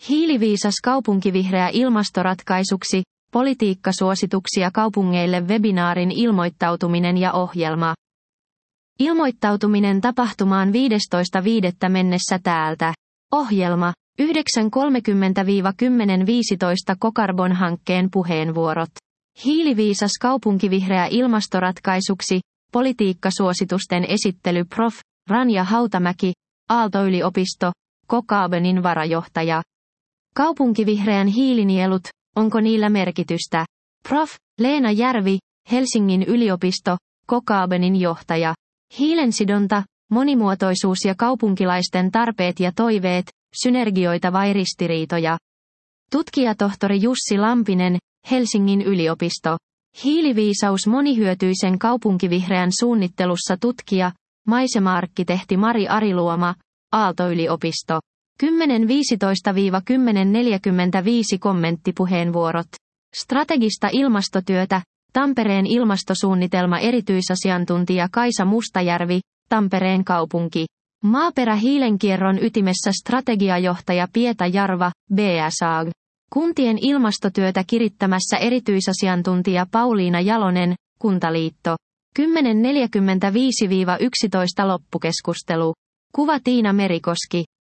Hiiliviisas kaupunkivihreä ilmastoratkaisuksi, politiikkasuosituksia kaupungeille webinaarin ilmoittautuminen ja ohjelma. Ilmoittautuminen tapahtumaan 15.5. mennessä täältä. Ohjelma. 9.30–10.15 Cocarbon-hankkeen puheenvuorot. Hiiliviisas kaupunkivihreä ilmastoratkaisuksi, politiikkasuositusten esittely Prof. Ranja Hautamäki, Aalto-yliopisto, Cocarbonin varajohtaja. Kaupunkivihreän hiilinielut, onko niillä merkitystä? Prof. Leena Järvi, Helsingin yliopisto, Cocarbonin johtaja. Hiilensidonta, monimuotoisuus ja kaupunkilaisten tarpeet ja toiveet, synergioita vai ristiriitoja. Tutkijatohtori Jussi Lampinen, Helsingin yliopisto. Hiiliviisaus monihyötyisen kaupunkivihreän suunnittelussa tutkija, maisema-arkkitehti Mari Ariluoma, Aalto-yliopisto. 10.15–10.45 kommenttipuheenvuorot. Strategista ilmastotyötä, Tampereen ilmastosuunnitelma erityisasiantuntija Kaisa Mustajärvi, Tampereen kaupunki. Maaperä hiilenkierron ytimessä strategiajohtaja Pieta Jarva, BSAG. Kuntien ilmastotyötä kirittämässä erityisasiantuntija Pauliina Jalonen, Kuntaliitto. 10.45–11 loppukeskustelu. Kuva Tiina Merikoski.